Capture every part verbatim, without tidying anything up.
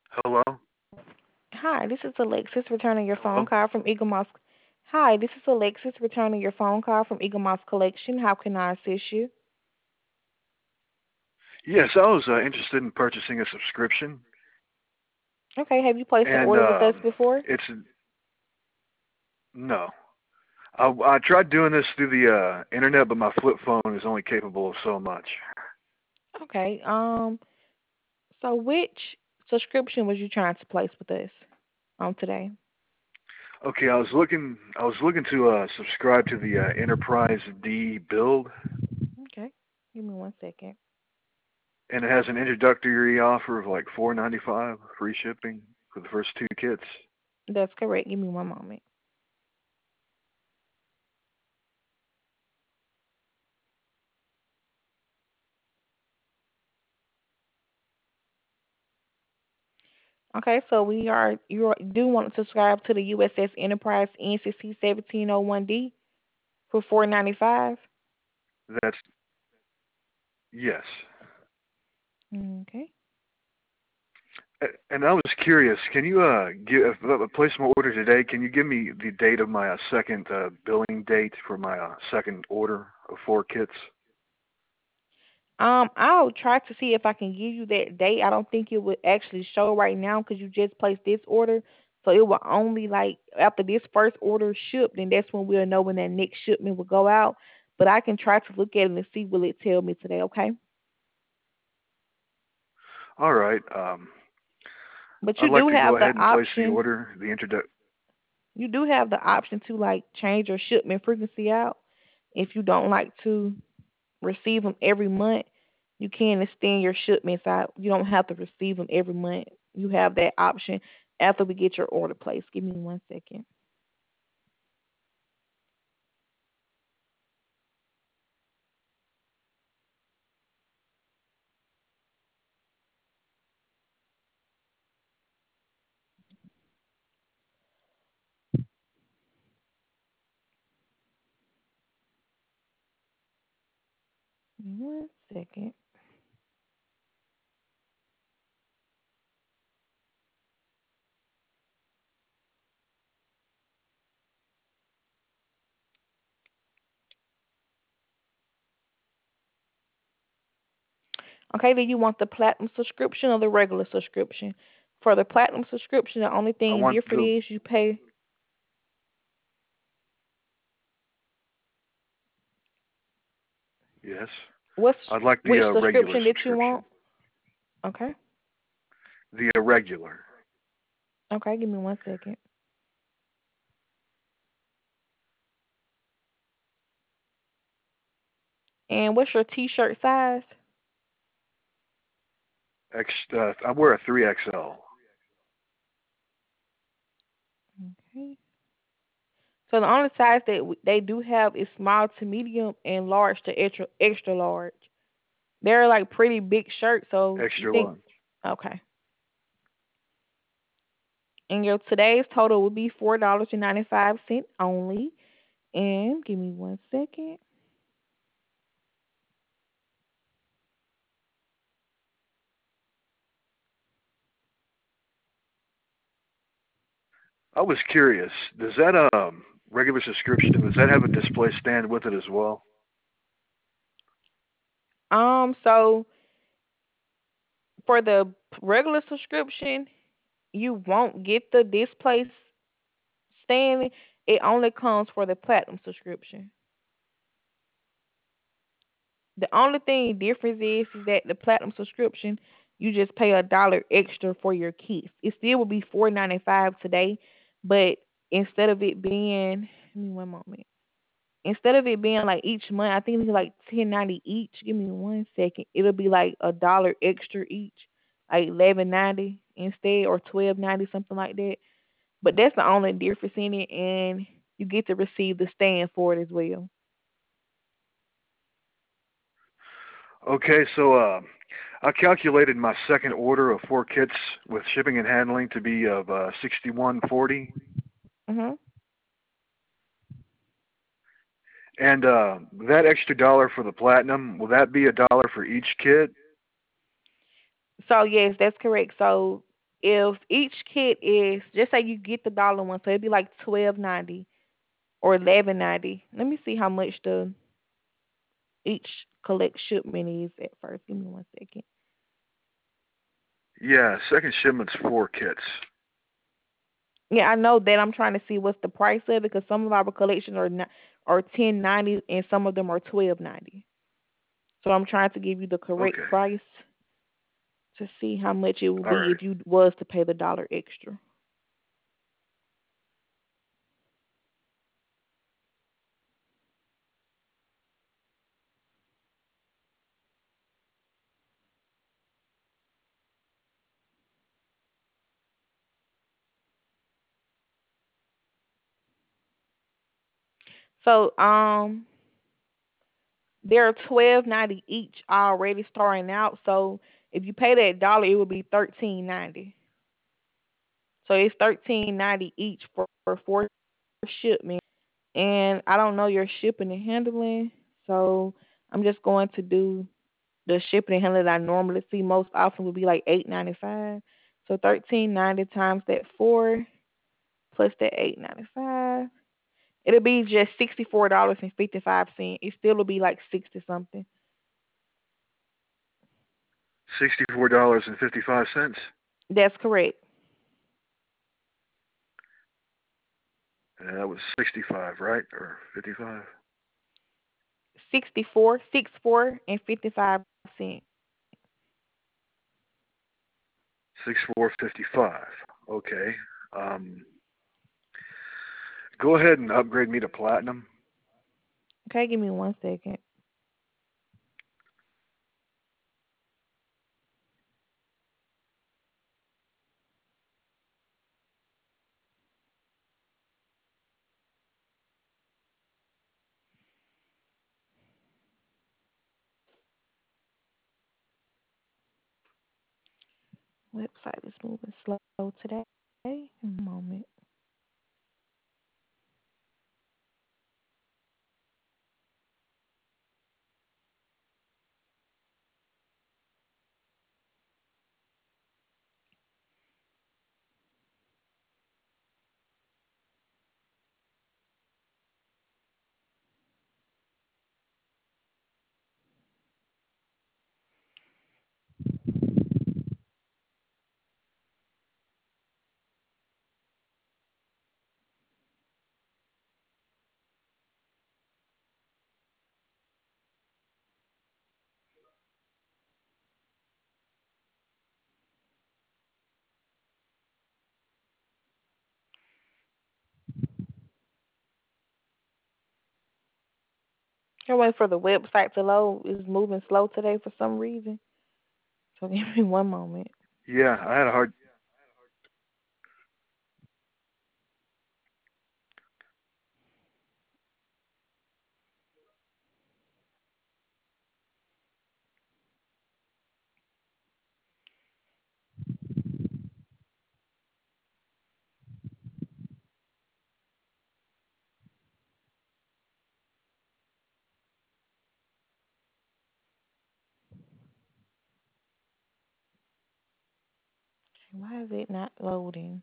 Hello? Hi, this is Alexis returning your phone Hello? call from Eagle Moss. Hi, this is Alexis returning your phone call from Eagle Moss Collection. How can I assist you? Yes, I was uh, interested in purchasing a subscription, Okay, have you placed an and order with us um, before? it's no. I, I tried doing this through the uh, internet, but my flip phone is only capable of so much. Okay, um, so which subscription was you trying to place with us on today? Okay, I was looking. I was looking to uh, subscribe to the uh, Enterprise D build, Okay, give me one second. and it has an introductory offer of like four ninety five, free shipping for the first two kits. That's correct. Give me one moment. Okay, so we are you are- do want to subscribe to the U S S Enterprise N C C seventeen oh one D for four ninety five. That's yes. Okay. A- And I was curious, can you uh give if I place my order today? Can you give me the date of my uh, second uh, billing date for my uh, second order of four kits? Um, I'll try to see if I can give you that date. I don't think it would actually show right now because you just placed this order. So it will only like after this first order shipped, then that's when we'll know when that next shipment will go out. But I can try to look at it and see will it tell me today, okay? All right. Um, But you I'd like do to go have the ahead and place the option. order. The introdu- You do have the option to like change your shipment frequency out if you don't like to receive them every month. You can extend your shipments out. You don't have to receive them every month. You have that option after we get your order placed. Give me one second. Give me one second. Okay, do you want the platinum subscription or the regular subscription? For the platinum subscription, the only I thing want different the is you pay. yes. What's I'd like the which uh, regular subscription that you want? subscription. Okay. The irregular. Okay, give me one second. And what's your T-shirt size? X. Uh, I wear a three X L. Okay. So the only size that w- they do have is small to medium and large to extra extra large. They're like pretty big shirts. So you Extra think, large. okay? And your today's total will be four dollars and ninety five cent only. And give me one second. I was curious. Does that um regular subscription does that have a display stand with it as well? Um, so for the regular subscription, you won't get the display stand. It only comes for the platinum subscription. The only thing difference is, is that the platinum subscription, you just pay a dollar extra for your kits. It still will be four ninety five today, but instead of it being, give me one moment. Instead of it being like each month, I think it's like ten ninety each. Give me one second. It'll be like a dollar extra each, like eleven ninety instead, or twelve ninety, something like that. But that's the only difference in it, and you get to receive the stand for it as well. Okay, so uh, I calculated my second order of four kits with shipping and handling to be of uh, sixty-one forty, Mhm. and uh, that extra dollar for the platinum will that be a dollar for each kit? So yes, that's correct. So If each kit is just say you get the dollar one, so it'd be like twelve ninety or eleven ninety. Let me see how much the each collect shipment is at first. Give me one second. Yeah, second shipment's four kits. Yeah, I know that. I'm trying to see what's the price of it because some of our collections are not, are ten ninety and some of them are twelve ninety. So I'm trying to give you the correct Okay. price to see how much it would All be right. if you was to pay the dollar extra. So um they're twelve ninety each already starting out. So if you pay that dollar, it would be thirteen ninety. So it's thirteen ninety each for, for four shipments. And I don't know your shipping and handling, so I'm just going to do the shipping and handling that I normally see most often would be like eight ninety five. So thirteen ninety times that four plus that eight ninety five. It'll be just sixty four dollars and fifty five cents. It still will be like sixty something. Sixty-four dollars and fifty-five cents. That's correct. And that was sixty-five, right? Or fifty-five? Sixty four, six four and fifty five cents. Six-four fifty-five. Okay. Um, go ahead and upgrade me to platinum. Okay, give me one second. Website is moving slow today. A moment. I'm waiting for the website to load. It's moving slow today for some reason. So give me one moment. Yeah, I had a hard. Why is it not loading?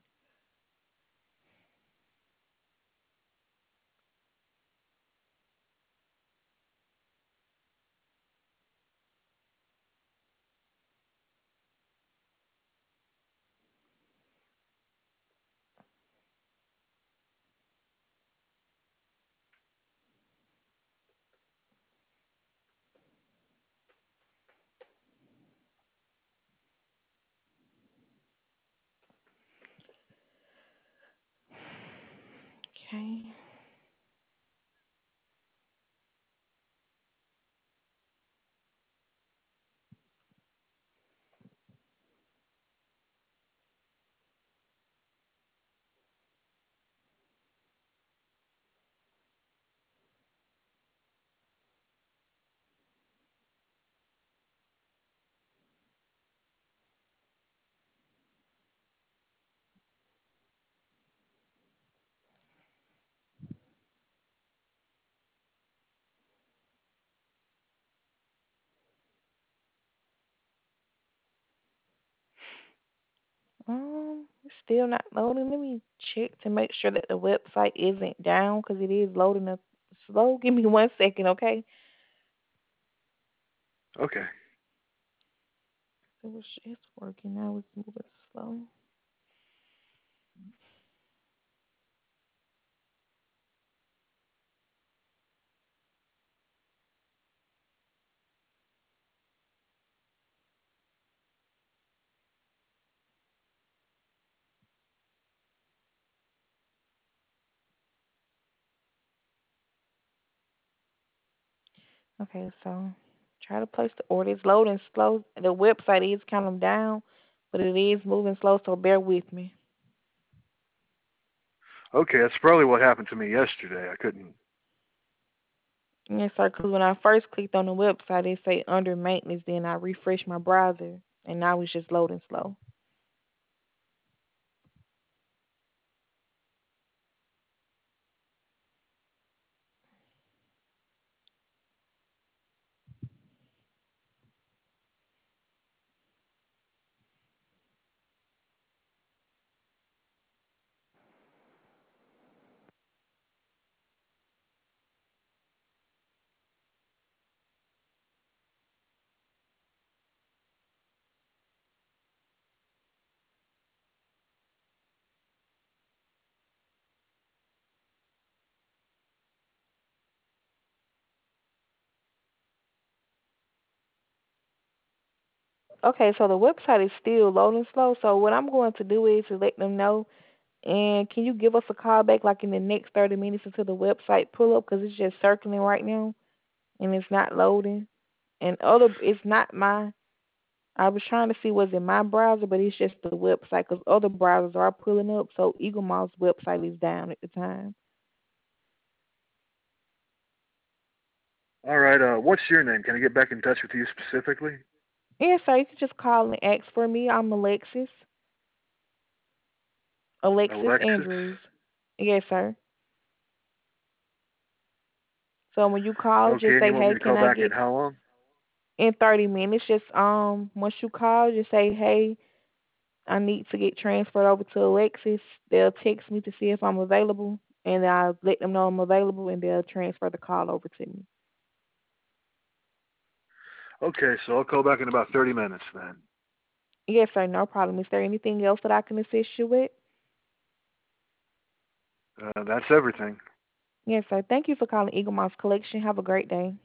Okay. It's still not loading. Let me check to make sure that the website isn't down because it is loading up slow. Give me one second, okay? Okay. It was, it's working now. It's moving slow. Okay, so try to place the order. It's loading slow. The website is kind of down, but it is moving slow, so bear with me. Okay, that's probably what happened to me yesterday. I couldn't. Yes, sir, because when I first clicked on the website, it say under maintenance. Then I refreshed my browser, and now it's just loading slow. Okay, so the website is still loading slow. So what I'm going to do is to let them know. And can you give us a call back like in the next thirty minutes until the website pull up because it's just circling right now and it's not loading. And other, it's not my. I was trying to see was it my browser, but it's just the website because other browsers are pulling up. So Eagle Mouse website is down at the time. All right. Uh, what's your name? Can I get back in touch with you specifically? Yeah, sir, you can just call and ask for me. I'm Alexis. Alexis Alexis. Andrews. Yes, sir. So when you call, Okay, just and say, you want me "Hey, to can call I back in get how long? in thirty minutes?" Just um, once you call, just say, "Hey, I need to get transferred over to Alexis." They'll text me to see if I'm available, and I'll let them know I'm available, and they'll transfer the call over to me. Okay, so I'll call back in about thirty minutes then. Yes, sir. No problem. Is there anything else that I can assist you with? Uh, that's everything. Yes, sir. Thank you for calling Eagle Mouse Collection. Have a great day.